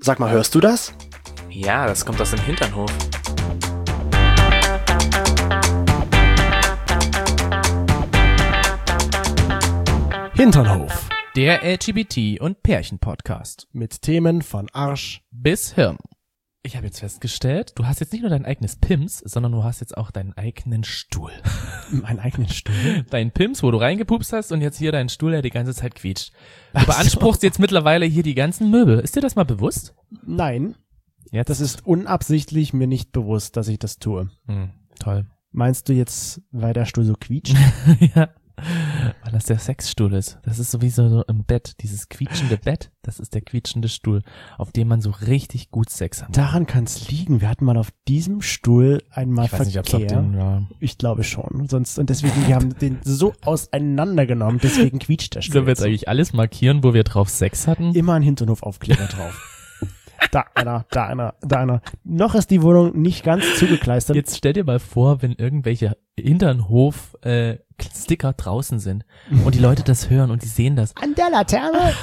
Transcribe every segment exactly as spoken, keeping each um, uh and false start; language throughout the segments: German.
Sag mal, hörst du das? Ja, das kommt aus dem Hinternhof. Hinternhof. Der L G B T- und Pärchen-Podcast. Mit Themen von Arsch bis Hirn. Ich habe jetzt festgestellt, du hast jetzt nicht nur dein eigenes Pims, sondern du hast jetzt auch deinen eigenen Stuhl. Meinen eigenen Stuhl? Dein Pims, wo du reingepupst hast und jetzt hier deinen Stuhl, der die ganze Zeit quietscht. Du beanspruchst so. Jetzt mittlerweile hier die ganzen Möbel. Ist dir das mal bewusst? Nein. Jetzt? Das ist unabsichtlich mir nicht bewusst, dass ich das tue. Hm, toll. Meinst du jetzt, weil der Stuhl so quietscht? Ja. Weil das der Sexstuhl ist. Das ist sowieso so im Bett. Dieses quietschende Bett, das ist der quietschende Stuhl, auf dem man so richtig gut Sex hat. Daran kann es liegen. Wir hatten mal auf diesem Stuhl einmal ich weiß Verkehr. Nicht, ob's auf den, ja. Ich glaube schon. Sonst, und deswegen, wir haben den so auseinandergenommen, deswegen quietscht der Stuhl. Sollen wir jetzt eigentlich alles markieren, wo wir drauf Sex hatten? Immer ein Hinternhof-Aufkleber drauf. Da einer, da einer, da einer. Noch ist die Wohnung nicht ganz zugekleistert. Jetzt stell dir mal vor, wenn irgendwelche Hinternhof äh, Sticker draußen sind und die Leute das hören und die sehen das. An der Laterne?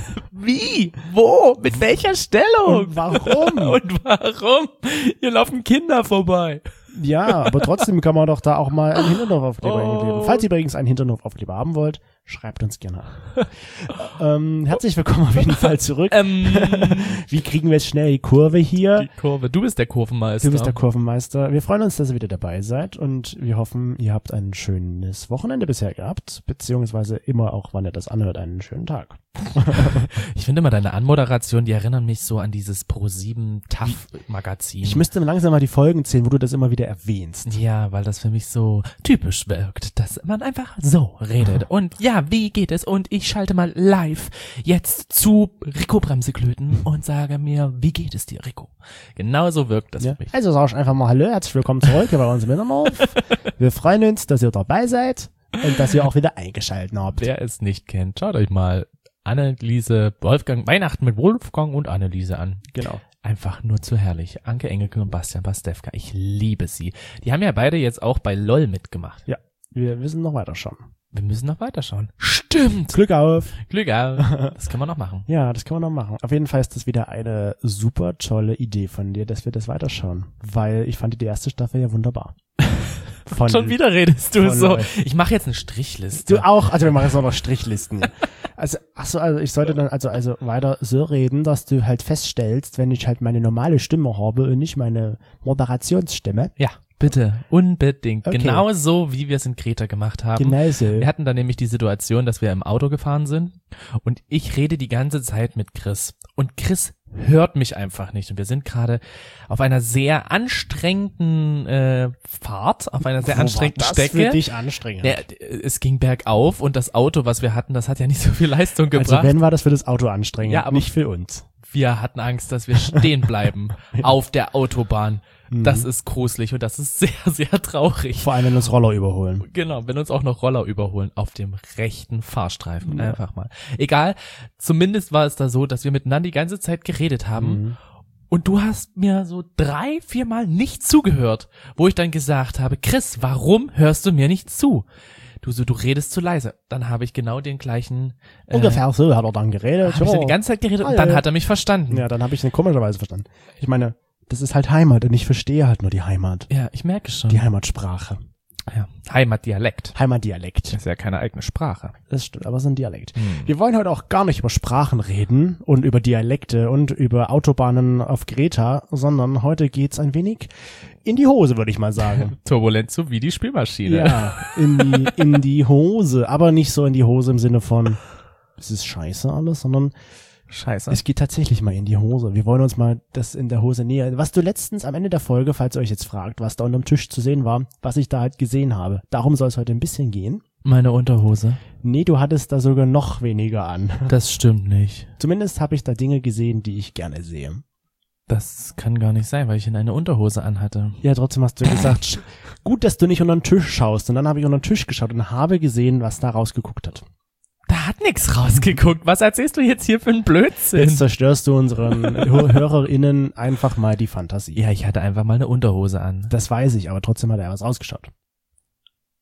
Wie? Wo? Mit welcher Stellung? Und warum? Und warum? Hier laufen Kinder vorbei. Ja, aber trotzdem kann man doch da auch mal einen Hinternhof-Aufkleber Oh. hinkleben. Falls ihr übrigens einen Hinternhof-Aufkleber haben wollt, schreibt uns gerne an. ähm, herzlich willkommen auf jeden Fall zurück. Ähm, Wie kriegen wir jetzt schnell die Kurve hier? die Kurve. Du bist der Kurvenmeister. Du bist der Kurvenmeister. Wir freuen uns, dass ihr wieder dabei seid und wir hoffen, ihr habt ein schönes Wochenende bisher gehabt, beziehungsweise immer auch, wann ihr das anhört, einen schönen Tag. Ich finde immer deine Anmoderation, die erinnern mich so an dieses Pro sieben T A F-Magazin. Ich müsste langsam mal die Folgen zählen, wo du das immer wieder erwähnst. Ja, weil das für mich so typisch wirkt, dass man einfach so redet. Und ja, wie geht es? Und ich schalte mal live jetzt zu Rico Bremseklöten und sage mir, wie geht es dir, Rico? Genauso wirkt das Ja. für mich. Also sag ich einfach mal Hallo, herzlich willkommen zurück hier bei uns im Hinternhof. Wir freuen uns, dass ihr dabei seid und dass ihr auch wieder eingeschaltet habt. Wer es nicht kennt, schaut euch mal Anneliese, Wolfgang, Weihnachten mit Wolfgang und Anneliese an. Genau. Einfach nur zu herrlich. Anke Engelke und Bastian Pastewka. Ich liebe sie. Die haben ja beide jetzt auch bei LOL mitgemacht. Ja, wir müssen noch weiter schauen. Wir müssen noch weiterschauen. Stimmt. Glück auf. Glück auf. Das können wir noch machen. Ja, das können wir noch machen. Auf jeden Fall ist das wieder eine super tolle Idee von dir, dass wir das weiterschauen. Weil ich fand die erste Staffel ja wunderbar. Von, Schon wieder redest du von so. LOL. Ich mache jetzt eine Strichliste. Du auch, also wir machen jetzt auch noch Strichlisten. Also, ach so, also ich sollte dann also also weiter so reden, dass du halt feststellst, wenn ich halt meine normale Stimme habe und nicht meine Moderationsstimme. Ja, bitte. Unbedingt. Okay. Genau so, wie wir es in Kreta gemacht haben. Genau so. Wir hatten da nämlich die Situation, dass wir im Auto gefahren sind und ich rede die ganze Zeit mit Chris. Und Chris hört mich einfach nicht. Und wir sind gerade auf einer sehr anstrengenden äh, Fahrt, auf einer sehr Wo anstrengenden war das Strecke. für dich anstrengend? Ja, es ging bergauf und das Auto, was wir hatten, das hat ja nicht so viel Leistung gebracht. Also wenn war das für das Auto anstrengend, Ja, aber- nicht für uns. Wir hatten Angst, dass wir stehen bleiben auf der Autobahn. Mhm. Das ist gruselig und das ist sehr, sehr traurig. Vor allem, wenn uns Roller überholen. Genau, wenn uns auch noch Roller überholen auf dem rechten Fahrstreifen. Ja. Einfach mal. Egal, zumindest war es da so, dass wir miteinander die ganze Zeit geredet haben. Mhm. Und du hast mir so drei, viermal nicht zugehört, wo ich dann gesagt habe, Chris, warum hörst du mir nicht zu? Du so, du redest zu leise. Dann habe ich genau den gleichen. Äh, Ungefähr so hat er dann geredet. Habe ich Ja. dann die ganze Zeit geredet und Ah, dann ja. hat er mich verstanden. Ja, dann habe ich ihn komischerweise verstanden. Ich meine, das ist halt Heimat und ich verstehe halt nur die Heimat. Ja, ich merke schon. Die Heimatsprache. Ja. Heimatdialekt. Heimatdialekt. Das ist ja keine eigene Sprache. Das stimmt, aber es ist ein Dialekt. Hm. Wir wollen heute auch gar nicht über Sprachen reden und über Dialekte und über Autobahnen auf Kreta, sondern heute geht's ein wenig in die Hose, würde ich mal sagen. Turbulent so wie die Spülmaschine. Ja, in die, in die Hose. Aber nicht so in die Hose im Sinne von, es ist scheiße alles, sondern Scheiße. es geht tatsächlich mal in die Hose. Wir wollen uns mal das in der Hose näher. Was du letztens am Ende der Folge, falls ihr euch jetzt fragt, was da unterm Tisch zu sehen war, was ich da halt gesehen habe. Darum soll es heute ein bisschen gehen. Meine Unterhose. Nee, du hattest da sogar noch weniger an. Das stimmt nicht. Zumindest habe ich da Dinge gesehen, die ich gerne sehe. Das kann gar nicht sein, weil ich in eine Unterhose anhatte. Ja, trotzdem hast du gesagt, sch- gut, dass du nicht unter den Tisch schaust. Und dann habe ich unter den Tisch geschaut und habe gesehen, was da rausgeguckt hat. Da hat nix rausgeguckt. Was erzählst du jetzt hier für einen Blödsinn? Jetzt zerstörst du unseren Hö- HörerInnen einfach mal die Fantasie. Ja, ich hatte einfach mal eine Unterhose an. Das weiß ich, aber trotzdem hat er was rausgeschaut.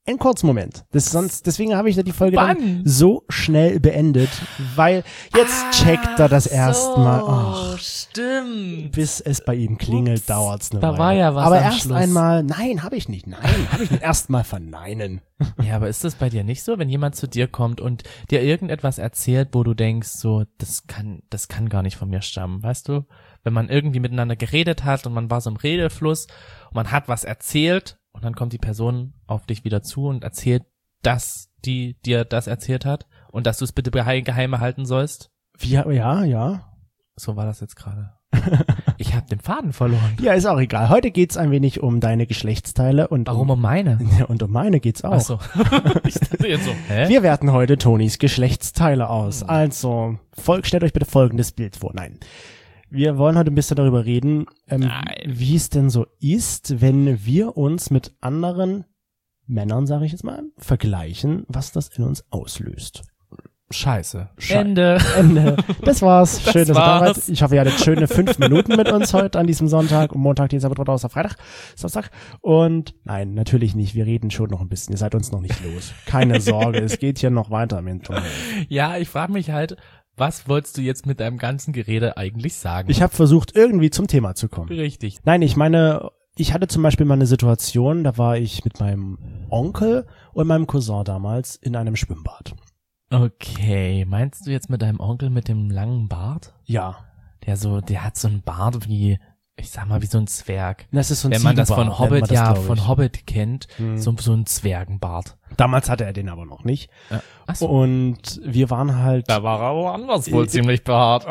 einen kurzen Moment. Das sonst, deswegen habe ich die Folge Wann? dann so schnell beendet, weil jetzt checkt er das erste Mal. Oh, Ach, stimmt. bis es bei ihm klingelt, Ups, dauert's eine da Weile. war ja was Aber am erst Schluss. einmal, nein, habe ich nicht. Nein, habe ich nicht. Erstmal verneinen. Ja, aber ist das bei dir nicht so, wenn jemand zu dir kommt und dir irgendetwas erzählt, wo du denkst, so, das kann, das kann gar nicht von mir stammen, weißt du? Wenn man irgendwie miteinander geredet hat und man war so im Redefluss und man hat was erzählt und dann kommt die Person auf dich wieder zu und erzählt, dass die dir das erzählt hat und dass du es bitte geheim, geheim halten sollst. Wie, ja, ja. So war das jetzt gerade. Ich habe den Faden verloren. Ja, ist auch egal. Heute geht's ein wenig um deine Geschlechtsteile und Warum um, um meine? und um meine geht's auch. Ach so. Ich dachte jetzt so, hä? Wir werten heute Tonis Geschlechtsteile aus. Also, folgt, stellt euch bitte folgendes Bild vor. Nein. Wir wollen heute ein bisschen darüber reden, ähm, Nein. wie es denn so ist, wenn wir uns mit anderen Männern, sage ich jetzt mal, vergleichen, was das in uns auslöst. Scheiße. Schei- Ende. Ende. Das war's. Das Schön, dass ihr da war's. wart. Ich hoffe, ihr hattet schöne fünf Minuten mit uns heute an diesem Sonntag. Montag, Dienstag, Mittwoch, Donnerstag, Freitag, Samstag. Und nein, natürlich nicht. Wir reden schon noch ein bisschen. Ihr seid uns noch nicht los. Keine Sorge. Es geht hier noch weiter im Intro. Ja, ich frage mich halt, was wolltest du jetzt mit deinem ganzen Gerede eigentlich sagen? Ich habe versucht, irgendwie zum Thema zu kommen. Richtig. Nein, ich meine, ich hatte zum Beispiel mal eine Situation, da war ich mit meinem Onkel und meinem Cousin damals in einem Schwimmbad. Okay, meinst du jetzt mit deinem Onkel mit dem langen Bart? Ja. Der so, der hat so einen Bart wie, ich sag mal, wie so ein Zwerg. Das ist so ein Wenn man das Ziegenbart, von nennt Hobbit, man das, ja, glaub ich. von Hobbit kennt, Hm. so, so ein Zwergenbart. Damals hatte er den aber noch nicht. Ja. Ach so. Und wir waren halt... Da war er woanders wohl ziemlich behaart.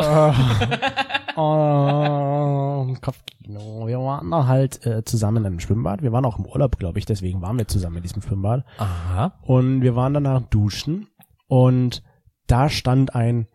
Oh, Kopfkino. Wir waren da halt äh, zusammen in einem Schwimmbad. Wir waren auch im Urlaub, glaube ich, deswegen waren wir zusammen in diesem Schwimmbad. Aha. Und wir waren danach duschen und da stand ein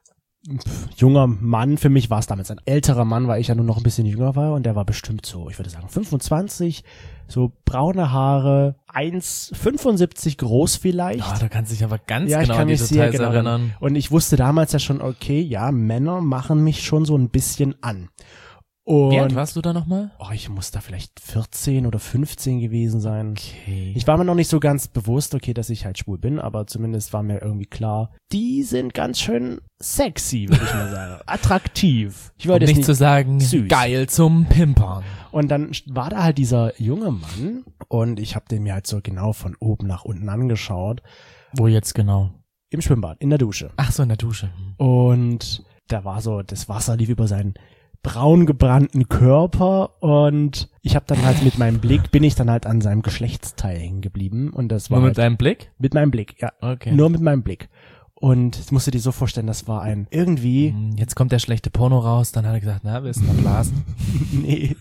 pf, junger Mann. Für mich war es damals ein älterer Mann, weil ich ja nur noch ein bisschen jünger war und der war bestimmt so, ich würde sagen fünfundzwanzig, so braune Haare, eins Komma fünfundsiebzig groß vielleicht. Ja, du kannst dich aber ganz Ja, ich genau kann an die mich sehr Details genau erinnern. Und ich wusste damals ja schon, okay, ja, Männer machen mich schon so ein bisschen an. Und Wie alt warst du da nochmal? oh, ich muss da vielleicht vierzehn oder fünfzehn gewesen sein. Okay. Ich war mir noch nicht so ganz bewusst, okay, dass ich halt schwul bin, aber zumindest war mir irgendwie klar, die sind ganz schön sexy, würde ich mal sagen. Attraktiv. Ich um wollte nicht jetzt zu nicht. sagen, süß. geil zum Pimpern. Und dann war da halt dieser junge Mann und ich habe den mir halt so genau von oben nach unten angeschaut. Wo jetzt genau? Im Schwimmbad, in der Dusche. Ach so, in der Dusche. Und da war so, das Wasser lief über seinen braun gebrannten Körper und ich habe dann halt mit meinem Blick, bin ich dann halt an seinem Geschlechtsteil hängen geblieben und das war Nur halt mit deinem Blick? mit meinem Blick, ja. Okay. Nur mit meinem Blick. Und das musst du dir so vorstellen, das war ein irgendwie, Hm, Jetzt kommt der schlechte Porno raus, dann hat er gesagt, na, willst du mal blasen? nee.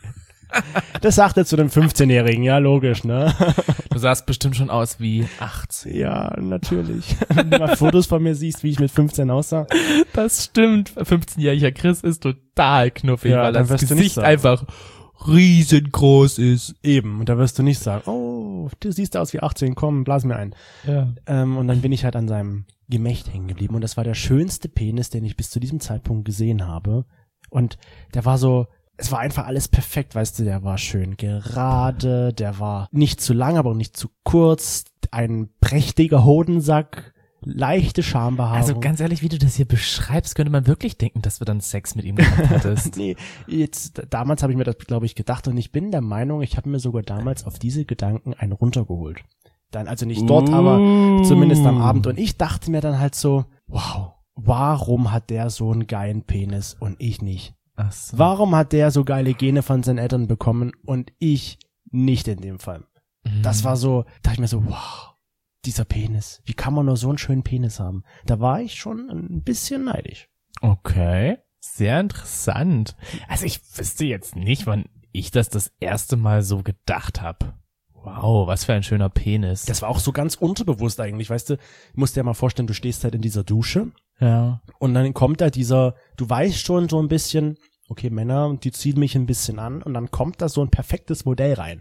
Das sagt er zu einem fünfzehnjährigen, ja, logisch, ne? Du sahst bestimmt schon aus wie achtzehn. Ja, natürlich. Wenn du mal Fotos von mir siehst, wie ich mit fünfzehn aussah. Das stimmt. fünfzehnjähriger Chris ist total knuffig, Ja, weil dann das wirst du nicht Gesicht sagen. einfach riesengroß ist. Eben. Und da wirst du nicht sagen, oh, du siehst aus wie achtzehn, komm, blas mir ein. Ja. Ähm, und dann bin ich halt an seinem Gemächt hängen geblieben. Und das war der schönste Penis, den ich bis zu diesem Zeitpunkt gesehen habe. Und der war so, es war einfach alles perfekt, weißt du, der war schön gerade, der war nicht zu lang, aber auch nicht zu kurz, ein prächtiger Hodensack, leichte Schambehaarung. Also ganz ehrlich, wie du das hier beschreibst, könnte man wirklich denken, dass du dann Sex mit ihm gehabt hättest. Nee, jetzt, damals habe ich mir das, glaube ich, gedacht und ich bin der Meinung, ich habe mir sogar damals auf diese Gedanken einen runtergeholt. Dann, also nicht dort, aber zumindest am Abend. Und ich dachte mir dann halt so, wow, warum hat der so einen geilen Penis und ich nicht? Ach so. Warum hat der so geile Gene von seinen Eltern bekommen und ich nicht in dem Fall? Das war so, da dachte ich mir so, wow, dieser Penis, wie kann man nur so einen schönen Penis haben? Da war ich schon ein bisschen neidisch. Okay, sehr interessant. Also ich wüsste jetzt nicht, wann ich das das erste Mal so gedacht habe. Wow, was für ein schöner Penis. Das war auch so ganz unterbewusst eigentlich, weißt du, du musst dir mal vorstellen, du stehst halt in dieser Dusche ja. und dann kommt da dieser, du weißt schon so ein bisschen, okay, Männer, die ziehen mich ein bisschen an und dann kommt da so ein perfektes Modell rein.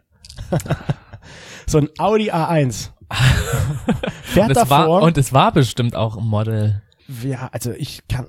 So ein Audi A eins. Fährt Und es, davor. war, und es war bestimmt auch ein Model. Ja, also ich kann,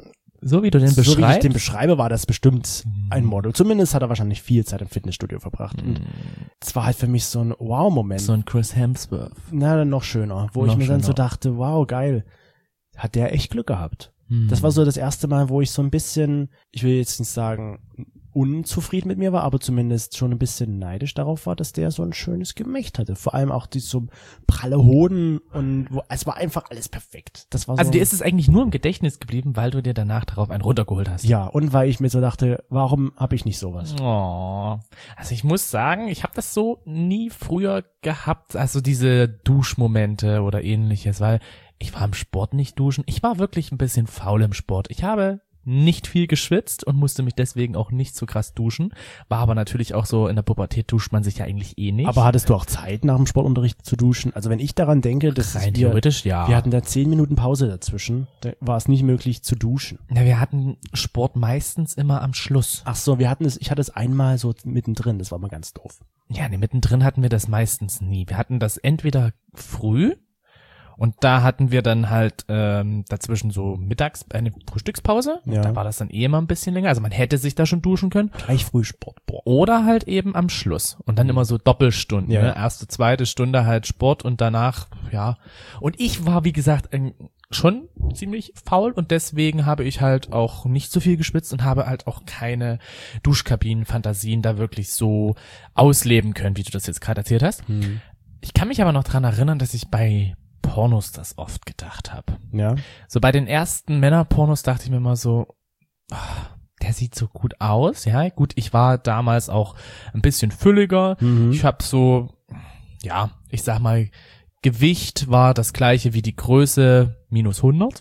so wie du den So wie ich beschreibst. den beschreibe, war das bestimmt ein Model. Zumindest hat er wahrscheinlich viel Zeit im Fitnessstudio verbracht. Und es war halt für mich so ein Wow-Moment. so ein Chris Hemsworth. Na, dann noch schöner. Wo Noch ich mir dann so schöner. dachte, wow, geil. Hat der echt Glück gehabt. Hm. Das war so das erste Mal, wo ich so ein bisschen, ich will jetzt nicht sagen, unzufrieden mit mir war, aber zumindest schon ein bisschen neidisch darauf war, dass der so ein schönes Gemächt hatte. Vor allem auch die so pralle Hoden und wo, es war einfach alles perfekt. Das war so, Also dir ist es eigentlich nur im Gedächtnis geblieben, weil du dir danach darauf einen runtergeholt hast. ja, und weil ich mir so dachte, warum habe ich nicht sowas? Oh. Also ich muss sagen, ich habe das so nie früher gehabt, also diese Duschmomente oder ähnliches, weil ich war im Sport nicht duschen. Ich war wirklich ein bisschen faul im Sport. Ich habe nicht viel geschwitzt und musste mich deswegen auch nicht so krass duschen. War aber natürlich auch so, in der Pubertät duscht man sich ja eigentlich eh nicht. Aber hattest du auch Zeit nach dem Sportunterricht zu duschen? Also wenn ich daran denke, dass rein wir, theoretisch ja. wir hatten da zehn Minuten Pause dazwischen, da war es nicht möglich zu duschen. Ja, wir hatten Sport meistens immer am Schluss. Ach so, wir hatten es, ich hatte es einmal so mittendrin, das war mal ganz doof. Ja, nee, mittendrin hatten wir das meistens nie. Wir hatten das entweder früh und da hatten wir dann halt ähm, dazwischen so mittags eine Frühstückspause. Ja. Da war das dann eh immer ein bisschen länger. Also man hätte sich da schon duschen können. Gleich Frühsport, boah. Oder halt eben am Schluss. Und dann immer so Doppelstunden. Ja. Ne? Erste, zweite Stunde halt Sport und danach, ja. Und ich war, wie gesagt, ein, schon ziemlich faul und deswegen habe ich halt auch nicht so viel geschwitzt und habe halt auch keine Duschkabinen-Fantasien da wirklich so ausleben können, wie du das jetzt gerade erzählt hast. Hm. Ich kann mich aber noch dran erinnern, dass ich bei Pornos das oft gedacht habe. Ja. So bei den ersten Männerpornos dachte ich mir immer so, ah, der sieht so gut aus, ja. Gut, ich war damals auch ein bisschen fülliger. Mhm. Ich habe so, ja, ich sag mal, Gewicht war das gleiche wie die Größe minus hundert.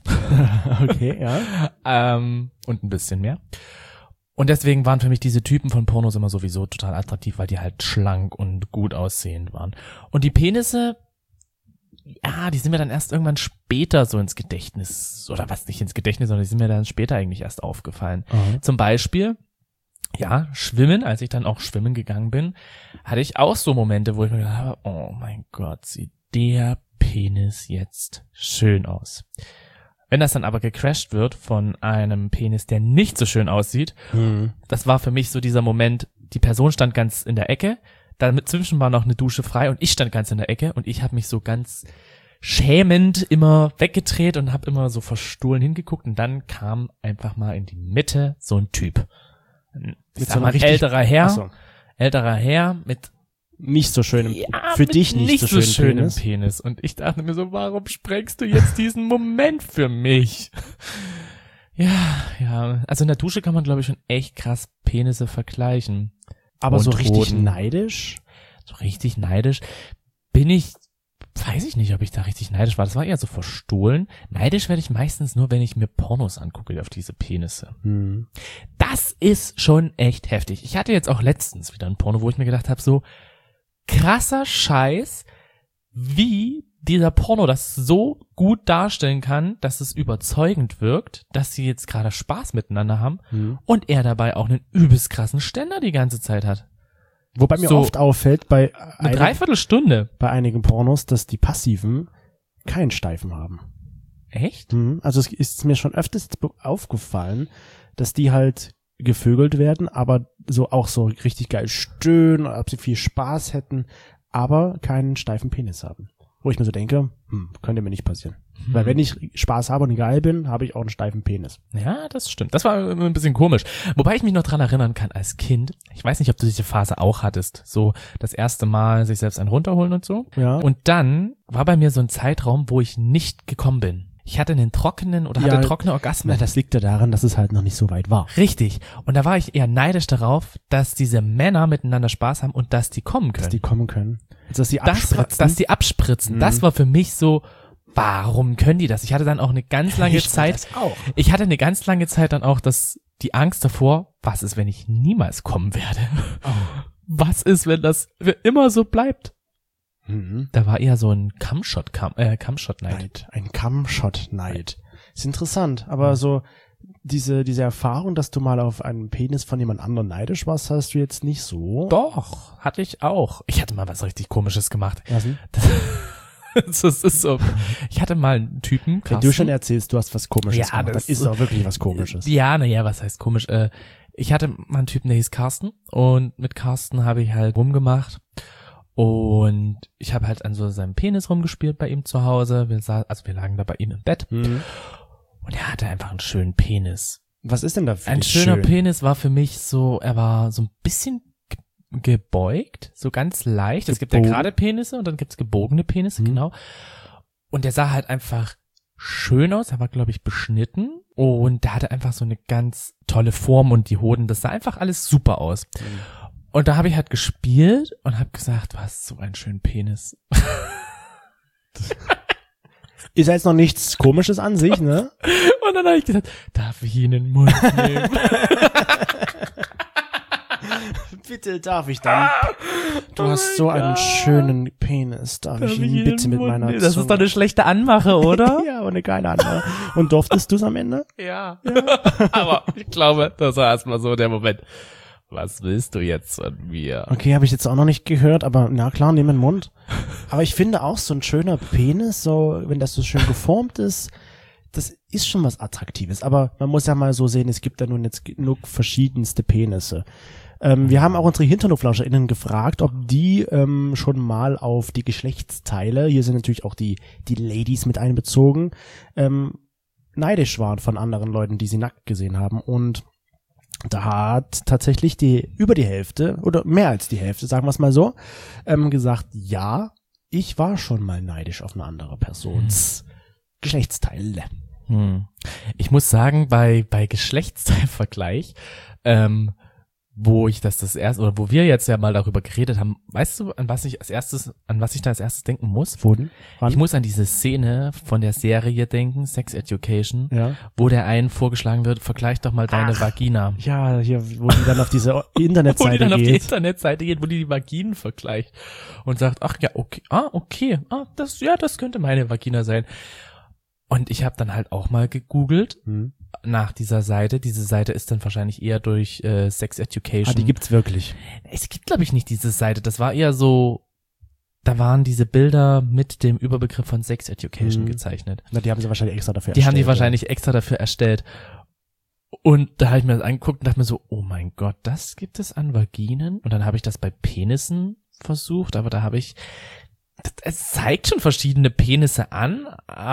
Okay, ja. ähm, und ein bisschen mehr. Und deswegen waren für mich diese Typen von Pornos immer sowieso total attraktiv, weil die halt schlank und gut aussehend waren. Und die Penisse, ja, die sind mir dann erst irgendwann später so ins Gedächtnis, oder was nicht ins Gedächtnis, sondern die sind mir dann später eigentlich erst aufgefallen. Aha. Zum Beispiel, ja, Schwimmen, als ich dann auch schwimmen gegangen bin, hatte ich auch so Momente, wo ich mir gedacht habe, oh mein Gott, sieht der Penis jetzt schön aus. Wenn das dann aber gecrashed wird von einem Penis, der nicht so schön aussieht, Mhm. das war für mich so dieser Moment, die Person stand ganz in der Ecke, dazwischen war noch eine Dusche frei und ich stand ganz in der Ecke und ich habe mich so ganz schämend immer weggedreht und habe immer so verstohlen hingeguckt und dann kam einfach mal in die Mitte so ein Typ. Ein, ich Mit sag so mal, einer richtig- älterer Herr, Ach so. älterer Herr mit Nicht so schön, ja, für mit dich nicht, so schön, schönem Penis. Penis. Und ich dachte mir so, warum sprengst du jetzt diesen Moment für mich? Ja, ja. Also in der Dusche kann man, glaube ich, schon echt krass Penisse vergleichen. Aber so Und richtig Hoden. neidisch? So richtig neidisch bin ich, weiß ich nicht, ob ich da richtig neidisch war. Das war eher so verstohlen. Neidisch werde ich meistens nur, wenn ich mir Pornos angucke auf diese Penisse. Hm. Das ist schon echt heftig. Ich hatte jetzt auch letztens wieder ein Porno, wo ich mir gedacht habe, so krasser Scheiß, wie dieser Porno das so gut darstellen kann, dass es überzeugend wirkt, dass sie jetzt gerade Spaß miteinander haben Hm. und er dabei auch einen übelst krassen Ständer die ganze Zeit hat. Wobei mir So. oft auffällt bei, Eine einer- Dreiviertelstunde. bei einigen Pornos, dass die Passiven keinen Steifen haben. Echt? Mhm. Also es ist mir schon öfters jetzt be- aufgefallen, dass die halt gevögelt werden, aber so auch so richtig geil stöhnen, ob sie viel Spaß hätten, aber keinen steifen Penis haben. Wo ich mir so denke, hm, könnte mir nicht passieren. Hm. Weil wenn ich Spaß habe und geil bin, habe ich auch einen steifen Penis. Ja, das stimmt. Das war immer ein bisschen komisch. Wobei ich mich noch dran erinnern kann, als Kind, ich weiß nicht, ob du diese Phase auch hattest, so das erste Mal sich selbst einen runterholen und so. Ja. Und dann war bei mir so ein Zeitraum, wo ich nicht gekommen bin. Ich hatte einen trockenen oder Ja, hatte trockene Na, Orgasmen. das liegt ja daran, dass es halt noch nicht so weit war. Richtig. Und da war ich eher neidisch darauf, dass diese Männer miteinander Spaß haben und dass die kommen können. Dass die kommen können. Also, dass die das war, abspritzen. dass die abspritzen. Mhm. Das war für mich so, warum können die das? Ich hatte dann auch eine ganz lange Ich will Zeit, das auch. ich hatte eine ganz lange Zeit dann auch das, die Angst davor, was ist, wenn ich niemals kommen werde? Was ist, wenn das für immer so bleibt? Mhm. Da war eher so ein Cumshot, äh, Cumshot-Night. Neid. Ein Cumshot-Neid. Ist interessant, aber so diese diese Erfahrung, dass du mal auf einen Penis von jemand anderem neidisch warst, hast du jetzt nicht so. Doch, hatte ich auch. Ich hatte mal was richtig Komisches gemacht. Was denn? das ist so. Ich hatte mal einen Typen, Wenn du schon erzählst, du hast was Komisches Ja, gemacht, das dann ist es auch wirklich was Komisches. Ja, naja, was heißt komisch? Äh, ich hatte mal einen Typen, der hieß Carsten und mit Carsten habe ich halt rumgemacht und ich habe halt an so seinem Penis rumgespielt bei ihm zu Hause. Wir sa- also wir lagen da bei ihm im Bett Hm. und er hatte einfach einen schönen Penis. Was ist denn da für Ein dich schöner schön? Penis war für mich so, er war so ein bisschen ge- gebeugt, so ganz leicht. Es gibt ja Gebogen. gerade Penisse und dann gibt's gebogene Penisse, Mhm. genau. Und der sah halt einfach schön aus. Er war, glaube ich, beschnitten und der hatte einfach so eine ganz tolle Form und die Hoden, das sah einfach alles super aus. Und da habe ich halt gespielt und habe gesagt, du hast so einen schönen Penis. Ist ja jetzt noch nichts Komisches an sich, ne? Und dann habe ich gesagt, darf ich ihn in den Mund nehmen? Bitte, darf ich dann? Du hast so einen schönen Penis. Darf, ich ihn bitte mit meiner nehmen? Das Zunge? ist doch eine schlechte Anmache, oder? Ja, aber eine geile Antwort. Und durftest du es am Ende? Ja. Aber ich glaube, das war erstmal so der Moment. Was willst du jetzt von mir? Okay, habe ich jetzt auch noch nicht gehört, aber na klar, nimm in den Mund. Aber ich finde auch so ein schöner Penis, so wenn das so schön geformt ist, das ist schon was Attraktives. Aber man muss ja mal so sehen, es gibt da nun jetzt genug verschiedenste Penisse. Ähm, wir haben auch unsere HinternhoflauscherInnen gefragt, ob die ähm, schon mal auf die Geschlechtsteile, hier sind natürlich auch die die Ladies mit einbezogen, ähm, neidisch waren von anderen Leuten, die sie nackt gesehen haben. Und da hat tatsächlich die über die Hälfte oder mehr als die Hälfte, sagen wir es mal so, ähm, gesagt, ja, ich war schon mal neidisch auf eine andere Persons Geschlechtsteile. Hm. Ich muss sagen, bei bei Geschlechtsteilvergleich, ähm, wo ich das das erste oder wo wir jetzt ja mal darüber geredet haben, weißt du, an was ich als erstes, an was ich da als erstes denken muss? Wurden? Ich muss an diese Szene von der Serie denken, Sex Education, Ja. wo der einen vorgeschlagen wird, vergleich doch mal deine Ach. Vagina. Ja, hier, wo die dann auf diese Wo die Internetseite dann auf die geht. Internetseite geht, wo die die Vaginen vergleicht und sagt, ach ja, okay, ah, okay, ah, das, ja, das könnte meine Vagina sein. Und ich habe dann halt auch mal gegoogelt Hm. nach dieser Seite. Diese Seite ist dann wahrscheinlich eher durch äh, Sex Education. Ah, die gibt's wirklich. Es gibt, glaube ich, nicht diese Seite. Das war eher so, da waren diese Bilder mit dem Überbegriff von Sex Education Mhm. gezeichnet. Na, die haben sie wahrscheinlich extra dafür Die haben die erstellt, wahrscheinlich extra dafür erstellt. Und da habe ich mir das angeguckt und dachte mir so, oh mein Gott, das gibt es an Vaginen? Und dann habe ich das bei Penissen versucht, aber da habe ich, das, es zeigt schon verschiedene Penisse an,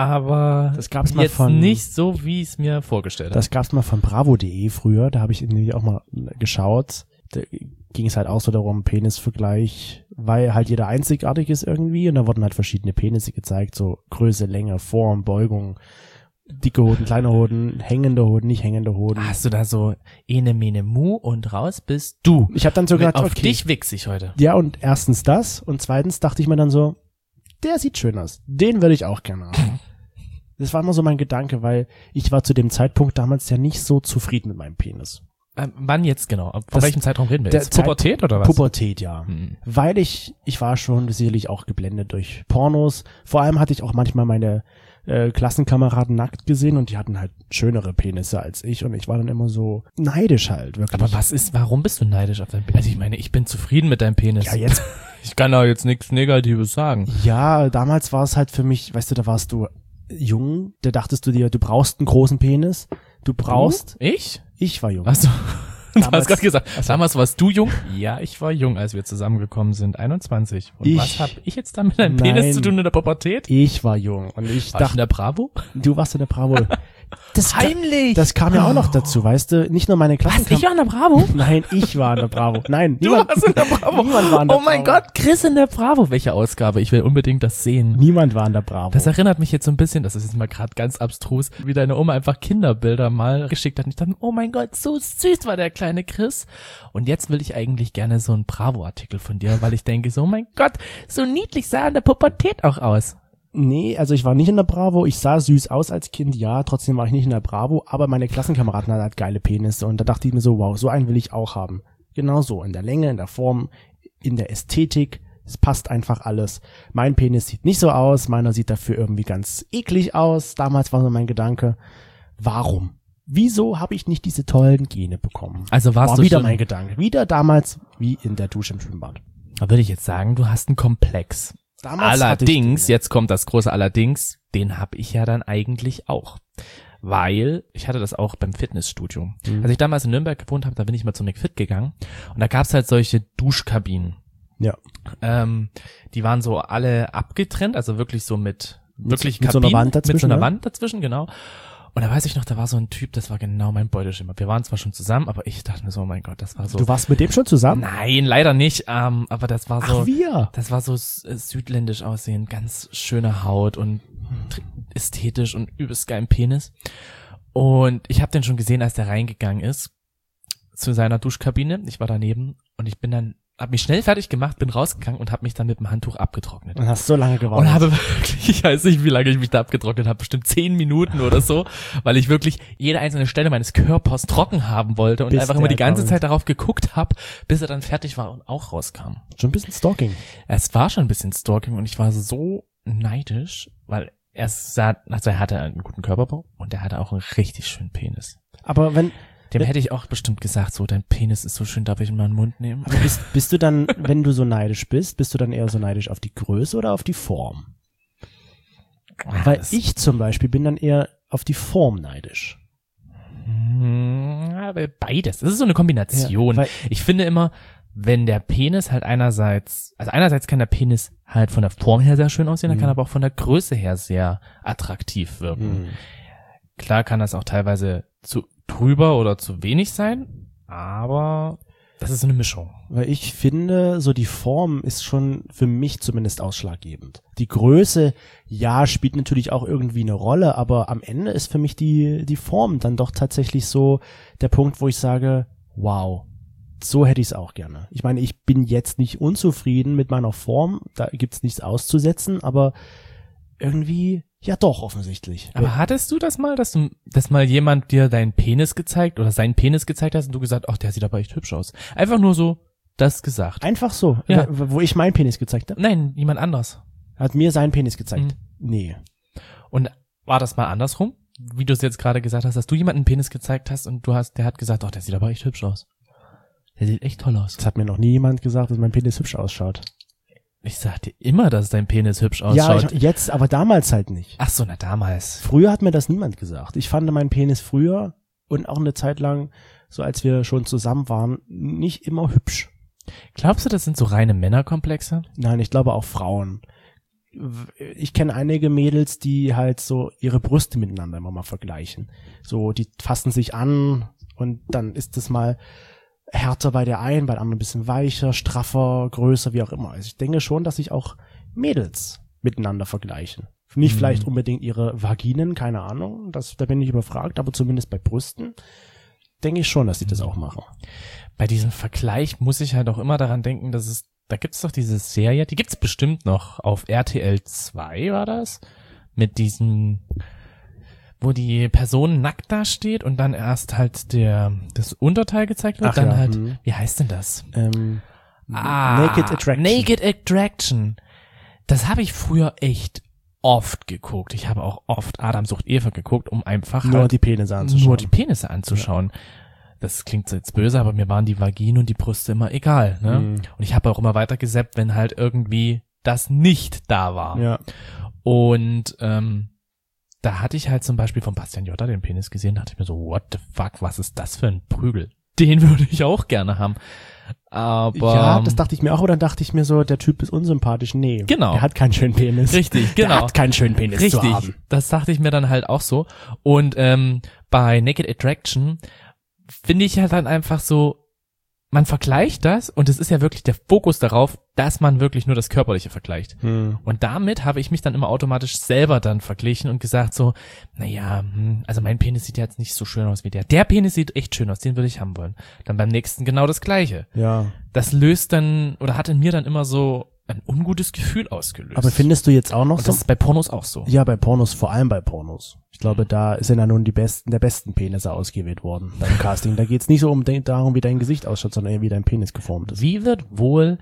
aber Das gab's mal jetzt von- nicht so, wie ich es mir vorgestellt habe. Das gab's mal von bravo punkt de früher, da habe ich nämlich auch mal geschaut. Da ging es halt auch so darum, Penisvergleich, weil halt jeder einzigartig ist irgendwie und da wurden halt verschiedene Penisse gezeigt, so Größe, Länge, Form, Beugung, dicke Hoden, kleine Hoden, hängende Hoden, nicht hängende Hoden. Hast du da so ene mene mu und raus bist du. Ich habe dann so gedacht, Auf okay, dich wichse ich heute. ja, und erstens das und zweitens dachte ich mir dann so, der sieht schön aus, den würde ich auch gerne haben. Das war immer so mein Gedanke, weil ich war zu dem Zeitpunkt damals ja nicht so zufrieden mit meinem Penis. Ähm, wann jetzt genau? Von Das- welchem Zeitraum reden wir der jetzt? Zeit- Pubertät oder was? Pubertät, ja. Hm. Weil ich, ich war schon sicherlich auch geblendet durch Pornos. Vor allem hatte ich auch manchmal meine äh, Klassenkameraden nackt gesehen und die hatten halt schönere Penisse als ich und ich war dann immer so neidisch halt, wirklich. Aber was ist, warum bist du neidisch auf deinen Penis? Also ich meine, ich bin zufrieden mit deinem Penis. Ja, jetzt, Ich kann da jetzt nichts Negatives sagen. ja, damals war es halt für mich, weißt du, da warst du jung, da dachtest du dir, du brauchst einen großen Penis, du brauchst, Du? Ich? ich war jung. Achso. Du Damals- hast gerade gesagt, damals warst du jung? Ja, ich war jung, als wir zusammengekommen sind, einundzwanzig. Und Ich- was hab ich jetzt da mit deinem Nein. Penis zu tun in der Pubertät? Ich war jung und ich War ich in dachte, der Bravo? du warst in der Bravo. Das, ka- Heimlich! das kam ja auch noch dazu, weißt du, nicht nur meine Was, ich Klassenkameraden. war in der Bravo? Nein, ich war in der Bravo. Nein, Du niemand, warst in der Bravo. niemand war in der Oh mein Bravo. Gott, Chris in der Bravo. Welche Ausgabe? Ich will unbedingt das sehen. Niemand war in der Bravo. Das erinnert mich jetzt so ein bisschen, das ist jetzt mal gerade ganz abstrus, wie deine Oma einfach Kinderbilder mal geschickt hat. Und ich dachte, oh mein Gott, so süß war der kleine Chris. Und jetzt will ich eigentlich gerne so einen Bravo-Artikel von dir, weil ich denke so, oh mein Gott, so niedlich sah er in der Pubertät auch aus. Nee, also ich war nicht in der Bravo. Ich sah süß aus als Kind, ja. Trotzdem war ich nicht in der Bravo. Aber meine Klassenkameraden hatten halt geile Penisse. Und da dachte ich mir so, wow, so einen will ich auch haben. Genau so. In der Länge, in der Form, in der Ästhetik. Es passt einfach alles. Mein Penis sieht nicht so aus. Meiner sieht dafür irgendwie ganz eklig aus. Damals war so mein Gedanke, warum? Wieso habe ich nicht diese tollen Gene bekommen? Also warst War du wieder schon, mein Gedanke. Wieder damals wie in der Dusche im Schwimmbad. da würde ich jetzt sagen, du hast einen Komplex. Damals hatte ich Allerdings, den, ja. jetzt kommt das große Allerdings, den habe ich ja dann eigentlich auch. Weil ich hatte das auch beim Fitnessstudio. Mhm. Als ich damals in Nürnberg gewohnt habe, da bin ich mal zu McFit gegangen und da gab's halt solche Duschkabinen. Ja. Ähm, die waren so alle abgetrennt, also wirklich so mit wirklich mit so einer Kabinen, Wand dazwischen, mit so einer ne? Wand dazwischen, genau. Und da weiß ich noch, da war so ein Typ, das war genau mein Beuteschema. Wir waren zwar schon zusammen, aber ich dachte mir so, oh mein Gott, das war so. Du warst mit dem schon zusammen? Nein, leider nicht, ähm, aber das war so. Ach, wir? Das war so s- südländisch aussehen, ganz schöne Haut und tr- ästhetisch und übelst geilen Penis. Und ich habe den schon gesehen, als der reingegangen ist zu seiner Duschkabine. Ich war daneben und ich bin dann, habe mich schnell fertig gemacht, bin rausgegangen und habe mich dann mit dem Handtuch abgetrocknet. Und hast so lange gewartet. Und habe wirklich, ich weiß nicht, wie lange ich mich da abgetrocknet habe, bestimmt zehn Minuten oder so, weil ich wirklich jede einzelne Stelle meines Körpers trocken haben wollte und Bis einfach immer die der ganze kommt. Zeit darauf geguckt habe, bis er dann fertig war und auch rauskam. Schon ein bisschen Stalking. Es war schon ein bisschen Stalking und ich war so neidisch, weil er sah, also er hatte einen guten Körperbau und er hatte auch einen richtig schönen Penis. Aber wenn, Dem Ja. hätte ich auch bestimmt gesagt, so, dein Penis ist so schön, darf ich ihn mal in den Mund nehmen? aber bist, bist du dann, wenn du so neidisch bist, bist du dann eher so neidisch auf die Größe oder auf die Form? Weil Das- ich zum Beispiel bin dann eher auf die Form neidisch. Hm, aber beides. Das ist so eine Kombination. Ja, weil- ich finde immer, wenn der Penis halt einerseits, also einerseits kann der Penis halt von der Form her sehr schön aussehen, dann Mhm. kann er aber auch von der Größe her sehr attraktiv wirken. Hm. Klar kann das auch teilweise zu drüber oder zu wenig sein, aber das ist so eine Mischung. Weil ich finde, so die Form ist schon für mich zumindest ausschlaggebend. Die Größe, ja, spielt natürlich auch irgendwie eine Rolle, aber am Ende ist für mich die, die Form dann doch tatsächlich so der Punkt, wo ich sage, wow, so hätte ich es auch gerne. Ich meine, ich bin jetzt nicht unzufrieden mit meiner Form, da gibt's nichts auszusetzen, aber irgendwie, ja doch, offensichtlich. Aber hattest du das mal, dass du, dass mal jemand dir deinen Penis gezeigt oder seinen Penis gezeigt hast und du gesagt, ach, der sieht aber echt hübsch aus. Einfach nur so das gesagt. Einfach so, Ja. wo wo ich meinen Penis gezeigt habe, Nein, jemand anders. hat mir seinen Penis gezeigt. Mhm. Nee. Und war das mal andersrum? Wie du es jetzt gerade gesagt hast, dass du jemanden einen Penis gezeigt hast und du hast, der hat gesagt, ach, der sieht aber echt hübsch aus. Der sieht echt toll aus. Das hat mir noch nie jemand gesagt, dass mein Penis hübsch ausschaut. Ich sag dir immer, dass dein Penis hübsch Ja, ausschaut. ich, jetzt, aber damals halt nicht. Ach so, na damals. Früher hat mir das niemand gesagt. Ich fand meinen Penis früher und auch eine Zeit lang, so als wir schon zusammen waren, nicht immer hübsch. Glaubst du, das sind so reine Männerkomplexe? Nein, ich glaube auch Frauen. Ich kenne einige Mädels, die halt so ihre Brüste miteinander immer mal vergleichen. So, die fassen sich an und dann ist es mal härter bei der einen, bei der anderen ein bisschen weicher, straffer, größer, wie auch immer. Also ich denke schon, dass sich auch Mädels miteinander vergleichen. Nicht Mhm. vielleicht unbedingt ihre Vaginen, keine Ahnung, das, da bin ich überfragt, aber zumindest bei Brüsten denke ich schon, dass sie das auch machen. Bei diesem Vergleich muss ich halt auch immer daran denken, dass es, da gibt's doch diese Serie, die gibt's bestimmt noch auf R T L zwei war das, mit diesem, wo die Person nackt da steht und dann erst halt der, das Unterteil gezeigt wird, Ach dann ja, halt, hm. wie heißt denn das? Ähm, Ah, Naked Attraction. Naked Attraction. Das habe ich früher echt oft geguckt. Ich habe auch oft Adam sucht Eva geguckt, um einfach Nur halt die Penisse anzuschauen. nur die Penisse anzuschauen. Das klingt jetzt böse, aber mir waren die Vaginen und die Brüste immer egal. Ne? Mhm. Und ich habe auch immer weiter gesappt, wenn halt irgendwie das nicht da war. Ja. Und ähm, da hatte ich halt zum Beispiel von Bastian Jotta den Penis gesehen, da dachte ich mir so, what the fuck, was ist das für ein Prügel? Den würde ich auch gerne haben. Aber Ja, das dachte ich mir auch, aber dann dachte ich mir so, der Typ ist unsympathisch. Nee, Genau. der hat keinen schönen Penis. Richtig, genau. Der hat keinen schönen Penis zu Richtig, haben. das dachte ich mir dann halt auch so. Und ähm, bei Naked Attraction finde ich halt dann einfach so, man vergleicht das und es ist ja wirklich der Fokus darauf, dass man wirklich nur das Körperliche vergleicht. Hm. Und damit habe ich mich dann immer automatisch selber dann verglichen und gesagt so, naja, hm, also mein Penis sieht ja jetzt nicht so schön aus wie der. Der Penis sieht echt schön aus, den würde ich haben wollen. Dann beim nächsten genau das Gleiche. Ja. Das löst dann, oder hat in mir dann immer so ein ungutes Gefühl ausgelöst. Aber findest du jetzt auch noch und so? das ist bei Pornos auch so. Ja, bei Pornos, vor allem bei Pornos. Ich glaube, da sind ja nun die besten, der besten Penisse ausgewählt worden beim Casting. Da geht's nicht so um de- darum, wie dein Gesicht ausschaut, sondern eher wie dein Penis geformt ist. Wie wird wohl